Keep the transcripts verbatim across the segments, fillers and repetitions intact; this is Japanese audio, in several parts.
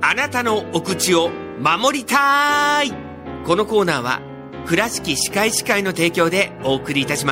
あなたのお口を守りたい。このコーナーは倉敷歯科医師会の提供でお送りいたします。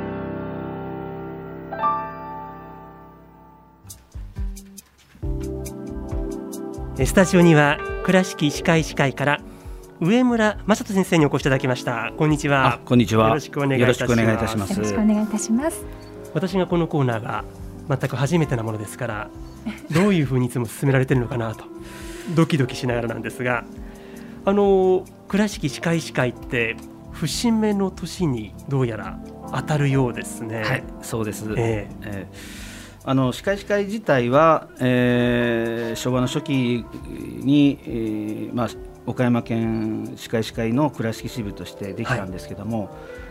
スタジオには倉敷歯科医師会から上村正人先生にお越しいただきました。こんにちは。 こんにちは。 よろしくお願いいたします。 よろしくお願いいたします。 よろしくお願いいたします。 私がこのコーナーが全く初めてなものですからどういうふうにいつも進められているのかなとドキドキしながらなんですが、あの倉敷歯科医師会って節目の年にどうやら当たるようですね。 はい、そうです、 えーえー、あの歯科医師会自体は、えー、昭和の初期に、えーまあ、岡山県歯科医師会の倉敷支部としてできたんですけども、はい、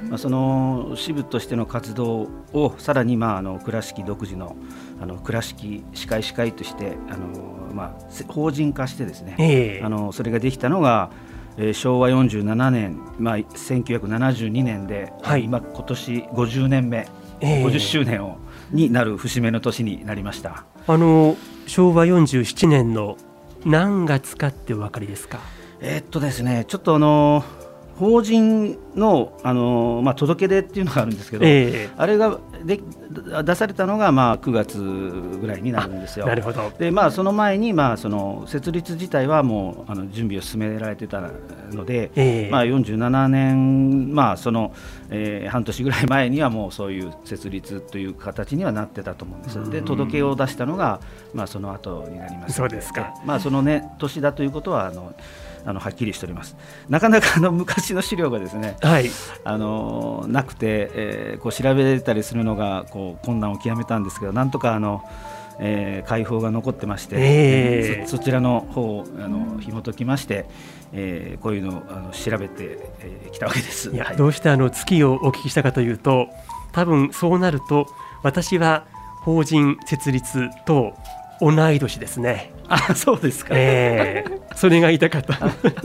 まあ、その支部としての活動をさらに、まあ、あの倉敷独自の、あの倉敷歯科医師会としてあの、まあ、法人化してですね、えー、あのそれができたのが、えー、昭和よんじゅうななねん、まあ、せんきゅうひゃくななじゅうにねんで、はい、今, 今年ごじゅうねんめ、えー、ごじゅっしゅうねんをになる節目の年になりました。 あの昭和よんじゅうななねんの何月かってお分かりですか？ えー、っとですねちょっとあの法人の、あの、まあ、届け出っていうのがあるんですけど、えー、あれがで出されたのが、まあ、くがつぐらいになるんですよ。 なるほど。 で、まあ、その前に、まあ、その設立自体はもうあの準備を進められてたので、えーまあ、よんじゅうななねん、まあそのえー、半年ぐらい前にはもうそういう設立という形にはなってたと思うんです。で届けを出したのが、まあ、その後になります。 そうですか。 まあ、その、ね、年だということはあのあのはっきりしております。なかなかあの昔の資料がですね、はい、あのなくて、えー、こう調べたりするのがこう困難を極めたんですけど、なんとかあの、えー、解放が残ってまして、えー、そ, そちらの方をあの紐解きまして、えー、こういうのをあの調べてき、えー、たわけです。 いや、 はい、 どうしてあの月をお聞きしたかというと、多分そうなると私は法人設立と同い年ですね。 あ、そうですか、 えー、それが言いたかった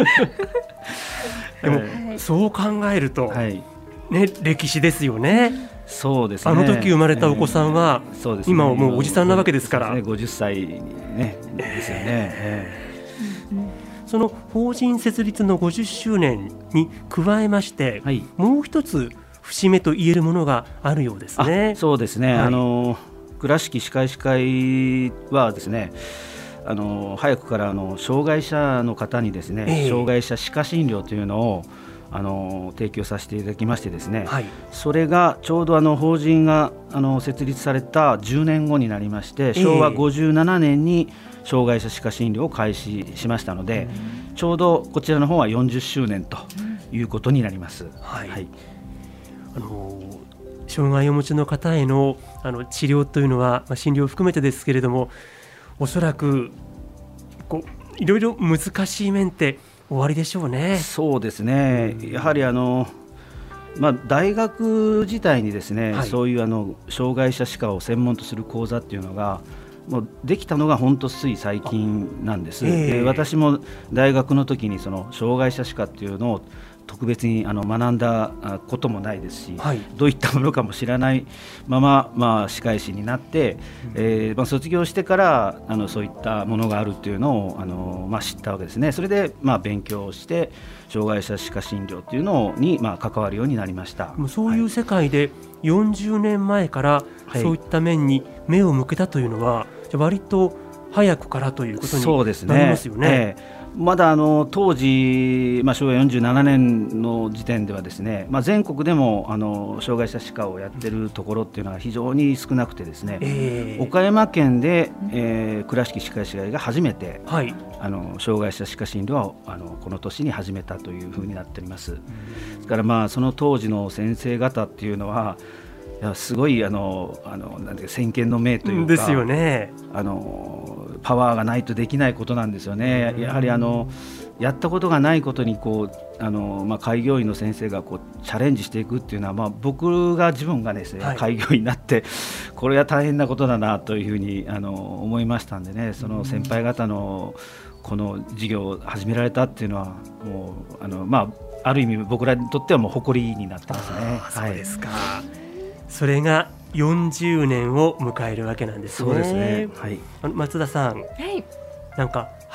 でも、はい、そう考えると、はいね、歴史ですよね。 そうですね。 あの時生まれたお子さんは、えーそうですね、今はもうおじさんなわけですから、 ね、ごじゅっさいに、ね、ですよね、えー、その法人設立のごじゅっしゅうねんに加えまして、はい、もう一つ節目と言えるものがあるようですね。 そうですね、はい、あの倉敷歯科医師会はですね、あの早くからあの障害者の方にですね、えー、障害者歯科診療というのをあの提供させていただきましてですね、はい、それがちょうどあの法人があの設立されたじゅうねんごになりまして、昭和ごじゅうななねんに障害者歯科診療を開始しましたので、うん、ちょうどこちらの方はよんじゅっしゅうねんということになります。はいはい、 あの障害をお持ちの方へ の, あの治療というのは、まあ、診療を含めてですけれども、おそらくこういろいろ難しい面って終わりでしょうね。 そうですね、やはりあの、まあ、大学自体にですね、はい、そういうあの障害者歯科を専門とする講座っていうのがもうできたのが本当つい最近なんです。えー、で私も大学の時にその障害者歯科っていうのを特別にあの学んだこともないですし、はい、どういったものかも知らないまま、まあ、歯科医師になって、うんえーまあ、卒業してからあのそういったものがあるっていうのをあの、まあ、知ったわけですね。それで、まあ、勉強して障害者歯科診療っていうのに、まあ、関わるようになりました。 そういう世界でよんじゅうねんまえからそういった面に目を向けたというのは、はい、割と早くからということになりますよね。えーまだあの当時、まあ、昭和よんじゅうななねんの時点ではですね、まあ、全国でもあの障害者歯科をやっているところっていうのは非常に少なくてですね、えー、岡山県で、えー、倉敷歯科医師会が初めて、はい、あの障害者歯科診療をあのこの年に始めたというふうになっております。ですから、まあ、その当時の先生方っていうのはいやすごいあのあのなんていうか先見の明というかですよね。 あのパワーがないとできないことなんですよね。やはりあのやったことがないことにこうあの、まあ、開業医の先生がこうチャレンジしていくっていうのは、まあ、僕が自分がですね、はい、開業医になってこれは大変なことだなというふうにあの思いましたんでね、その先輩方のこの事業を始められたっていうのはもうあの、まあ、ある意味僕らにとってはもう誇りになってますね。 あ、そうですか。はい、それがよんじゅうねんを迎えるわけなんですね。 そうですね。はい、 松田さん、はい、なんかはっ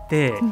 て、うんうんうん、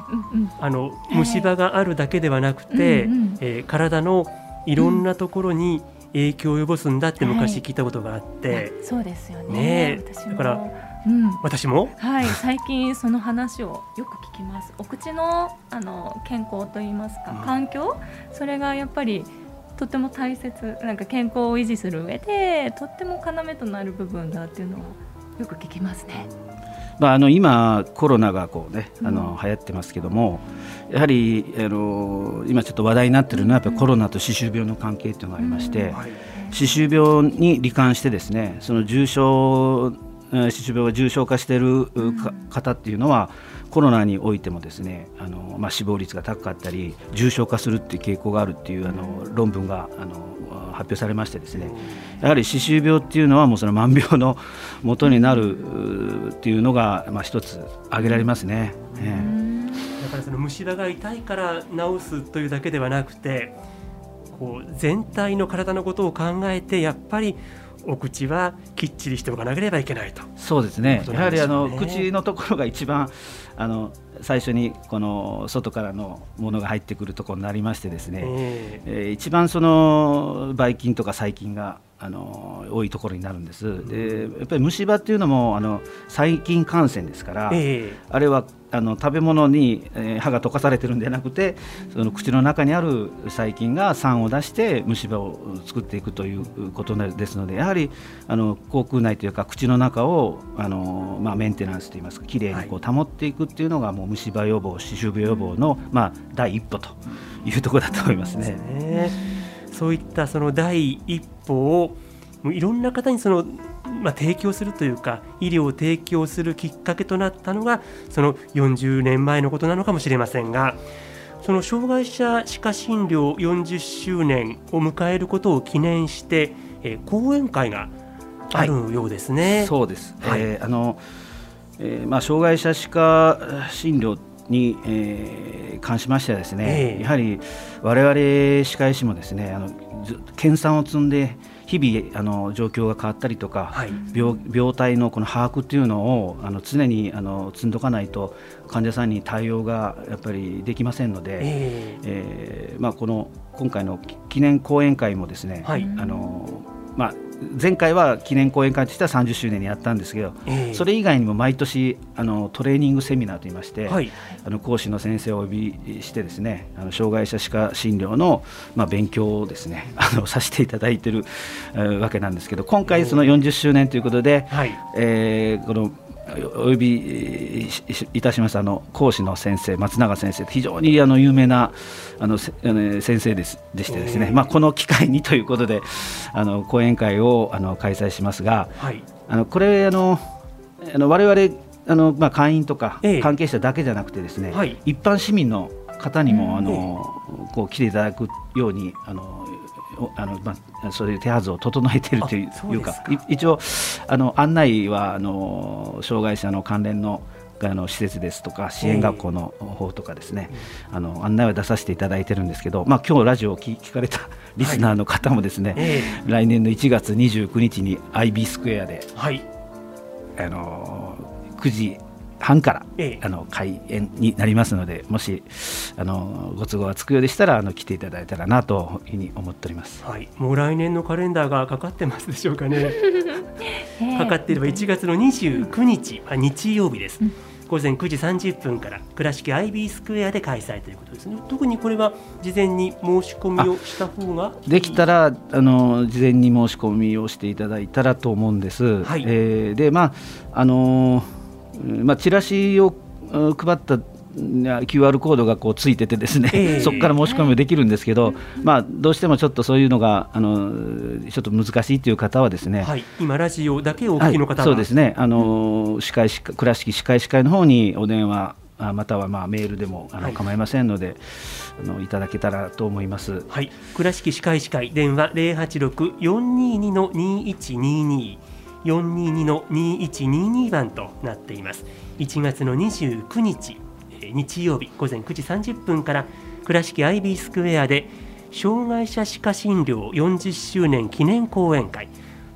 あの虫歯があるだけではなくて、うんうんえー、体のいろんなところに影響を及ぼすんだって昔聞いたことがあって、はい、 そうですよね, ね私もだから、うん、私も、 はい、最近その話をよく聞きます。お口 の, あの健康といいますか、うん、環境、それがやっぱりとっても大切、なんか健康を維持する上でとっても要となる部分だっていうのはよく聞きますね。 まあ、あの今コロナがこう、ね、あの流行ってますけども、やはりあの今ちょっと話題になっているのはやっぱりコロナと歯周病の関係というのがありまして、歯周病に罹患してですね、その重症歯周病が重症化している方っていうのはコロナにおいてもですね、あの、まあ、死亡率が高かったり重症化するっていう傾向があるっていうあの論文があの発表されましてですね、やはり歯周病っていうのはもうその万病の元になるっていうのが、まあ、一つ挙げられますね。ええ、だからその虫歯が痛いから治すというだけではなくて、こう全体の体のことを考えてやっぱりお口はきっちりしておかなければいけないと。 そうですね。やはりあの口のところが一番あの最初にこの外からのものが入ってくるところになりましてですね、えーえー、一番そのばい菌とか細菌があの多いところになるんです。でやっぱり虫歯っていうのもあの細菌感染ですから、えー、あれはあの食べ物に、えー、歯が溶かされてるんじゃなくて、その口の中にある細菌が酸を出して虫歯を作っていくということですので、やはりあの口腔内というか口の中をあの、まあ、メンテナンスといいますか、きれいにこう保っていくっていうのがもう虫歯予防、歯周病予防の、まあ、第一歩というところだと思いますね。 そうですね。そういったその第一歩をもういろんな方にその、まあ、提供するというか医療を提供するきっかけとなったのがそのよんじゅうねんまえのことなのかもしれませんが、その障害者歯科診療よんじゅっしゅうねんを迎えることを記念して、えー、講演会があるようですね。 はい、そうです、はい、えーあのえーまあ、障害者歯科診療に、えー、関しましてはですね、えー、やはり我々歯科医師もですね、あの研鑽を積んで日々あの状況が変わったりとか、はい、病, 病態のこの把握というのをあの常にあの積んどかないと患者さんに対応がやっぱりできませんので、えーえーまあ、この今回の記念講演会もですね、はい、あのまあ前回は記念講演会としてはさんじゅっしゅうねんにやったんですけど、えー、それ以外にも毎年あのトレーニングセミナーといいまして、はい、あの講師の先生をお呼びしてですね、あの障害者歯科診療の、まあ、勉強をですねあのさせていただいている、えー、わけなんですけど、今回そのよんじゅっしゅうねんということで、はい、えー、このお呼びいたしましたあの講師の先生、松永先生、非常にあの有名なあの先生です、でしてですね、まあ、この機会にということであの講演会をあの開催しますが、はい、あのこれあのあの我々あの、まあ、会員とか関係者だけじゃなくてですね、はい、一般市民の方にもあの、こう来ていただくようにあのあの、まあ、そういう手はずを整えているという、いうか、一応あの案内はあの障害者の関連のあの施設ですとか支援学校の方とかですね、えー、あの案内は出させていただいているんですけど、まあ、今日ラジオを 聞, 聞かれたリスナーの方もですね、はい、えー、来年のいちがつにじゅうくにちに アイビー スクエアで、はい、あのくじはんから、えー、あの開演になりますので、もしあのご都合がつくようでしたらあの来ていただいたらなというふうに思っております。 はい、もう来年のカレンダーがかかってますでしょうかね。かかっていればいちがつのにじゅうくにち、うん、日曜日です、うん、午前くじさんじゅっぷんから倉敷 アイビー スクエアで開催ということですね。特にこれは事前に申し込みをした方ができたらあの事前に申し込みをしていただいたらと思うんです、はい、えー、でまああのまあ、チラシを配ったキューアール コードがこうついててですね、えー、そこから申し込みもできるんですけど、まあ、どうしてもちょっとそういうのがあのちょっと難しいという方はですね、 はい、今ラジオだけお聞きの方は、はい、 そうですね、あの歯科医師倉敷歯科医師会の方にお電話またはまあメールでもあの構いませんので、はい、あのいただけたらと思います。 はい、倉敷歯科医師会電話 ゼロはちろく よんにーに にいちにーにーよんにーに にいちにーにー 番となっています。いちがつのにじゅうくにち日曜日午前くじさんじゅっぷんから倉敷 アイビー スクエアで障害者歯科診療よんじゅっしゅうねん記念講演会、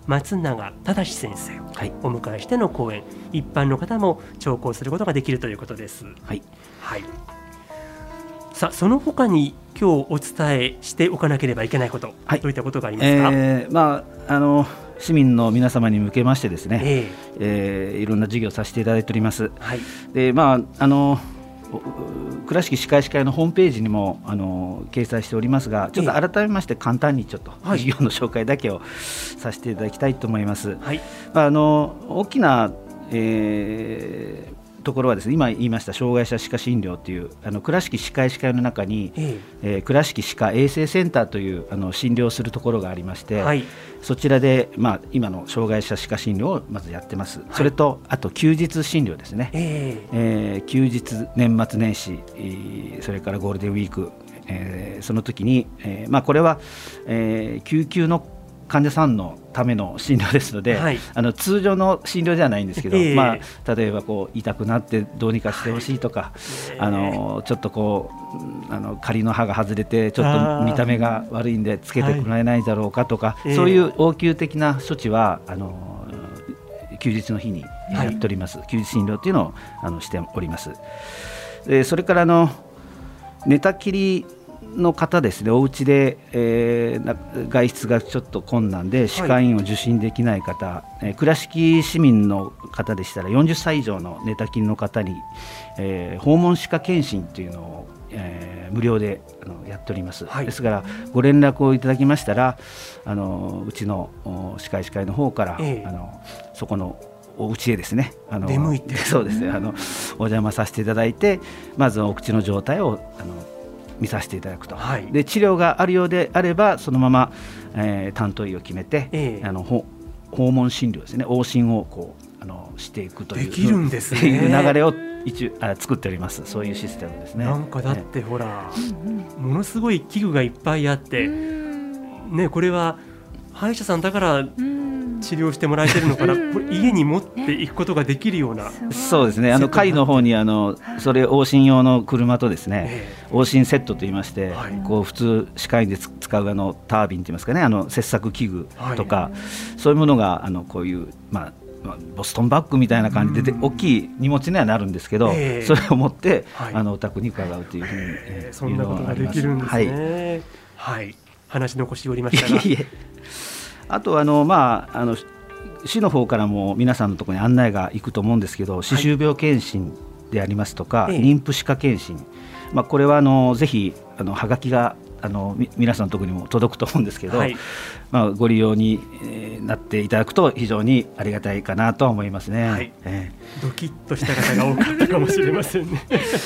松永忠先生をお迎えしての講演、はい、一般の方も聴講することができるということです。 はい、 はい、さあその他に今日お伝えしておかなければいけないこと、はい、どういったことがありますか？ えーまあ、あの市民の皆様に向けましてですね、えーえー、いろんな授業をさせていただいております。はい、でまああの倉敷歯科医師会のホームページにもあの掲載しておりますが、ちょっと改めまして簡単にちょっと授業の紹介だけをさせていただきたいと思います。はい、あの大きな、えーところはですね、今言いました障害者歯科診療というあの倉敷歯科医師会の中に、えええー、倉敷歯科衛生センターというあの診療するところがありまして、はい、そちらで、まあ、今の障害者歯科診療をまずやってます。はい、それとあと休日診療ですね、えーえー、休日年末年始、えー、それからゴールデンウィーク、えー、その時に、えーまあ、これは、えー、救急の患者さんのための診療ですので、はい、あの通常の診療ではないんですけど、えーまあ、例えばこう痛くなってどうにかしてほしいとか、はい、あのちょっとこうあの仮の歯が外れてちょっと見た目が悪いんでつけてもらえないだろうかとか、はい、そういう応急的な処置はあの休日の日にやっております。はい、休日診療というのをあのしております。でそれからあの寝たきりの方ですね、お家で、えー、外出がちょっと困難で歯科医院を受診できない方、はい、えー、倉敷市民の方でしたらよんじゅっさい以上の寝たきりの方に、えー、訪問歯科検診というのを、えー、無料であのやっております。はい、ですからご連絡をいただきましたら、あのうちの歯科医師会の方から、えー、あのそこのお家へですね、あの出向いてそうですね、あのお邪魔させていただいて、まずお口の状態をあの見させていただくと、はい、で治療があるようであればそのまま、えー、担当医を決めて、えー、あの訪問診療ですね、往診をこうあのしていくというできるんですね、 いう流れを一あ作っております。そういうシステムですね。 なんかだってほら、えー、ものすごい器具がいっぱいあって、ね、これは歯医者さんだから治療してもらえてるのかな、これ家に持っていくことができるような。 そうですね、あの会の方にあのそれ往診用の車とですね、えー、往診セットといいまして、はい、こう普通歯科医で使うあのタービンといいますかね、あの切削器具とか、はい、そういうものがあのこういう、まあまあ、ボストンバッグみたいな感じで、うん、大きい荷物にはなるんですけど、えー、それを持って、はい、あのお宅に伺うというふうに、えー、 そんなことができるんですね。はい、はい、話の腰を折りましたがいえいえ、 あとあの、まあ、あの市の方からも皆さんのところに案内が行くと思うんですけど、歯周病検診でありますとか、はい、妊婦歯科検診、まあ、これはあのぜひあのはがきがあの皆さんのところにも届くと思うんですけど、はい、まあ、ご利用に、えー、なっていただくと非常にありがたいかなと思いますね。はい、 えー、ドキッとした方が多かったかもしれませんね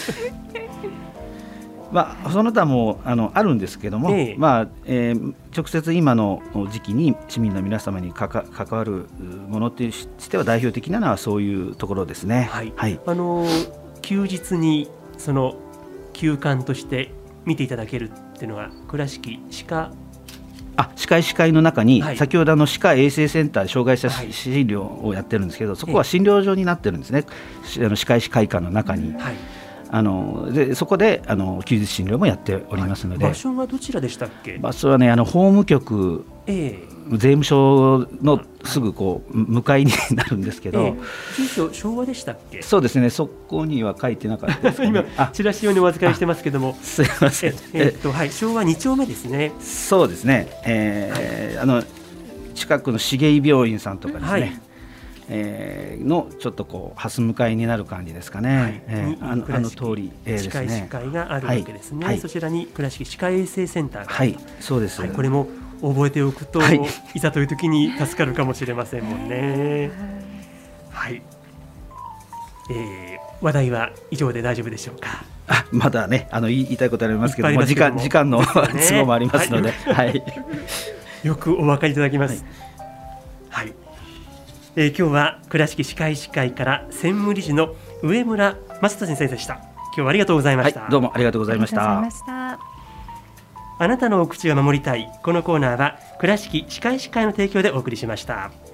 まあ、その他も あ, のあるんですけども、えーまあえー、直接今の時期に市民の皆様にかか関わるものとしては代表的なのはそういうところですね。 はいはい、あの休日にその休館として見ていただけるっていうのが倉敷歯科あ歯科医師会の中に、はい、先ほどの歯科衛生センターで障害者診療をやってるんですけど、はい、そこは診療所になってるんですね、えー、あの歯科医師会館の中に。はい、あのでそこであの休日診療もやっておりますので、 はい、場所はどちらでしたっけ？ 場所はね、あの法務局、えー、税務署のすぐこう、はい、向かいになるんですけど、えー、 住所昭和でしたっけ？ そうですね、そこには書いてなかったです、ね、 今チラシ用にお預かりしてますけども、 すいません、ええーっとはい、昭和に丁目ですね。 そうですね、えーはい、あの近くの重井病院さんとかですね、はい、えー、のちょっとこう蓮向かいになる感じですかね。はい、えー、あの、あの通り、えー、ですね、歯科医師会があるわけですね。はいはい、そちらに倉敷歯科衛生センターが、はい、そうです、はい、これも覚えておくと、はい、いざという時に助かるかもしれませんもんね。はい、えー、話題は以上で大丈夫でしょうか？ あ、まだね、あの言いたいことありますけども、時間時間の都合もありますので、はい、 よくお分かりいただきます。はい、はい、えー、今日は倉敷歯科医師会から専務理事の上村正人先生でした。今日はありがとうございました。 はい、どうもありがとうございました。 あなたのお口を守りたい。このコーナーは倉敷歯科医師会の提供でお送りしました。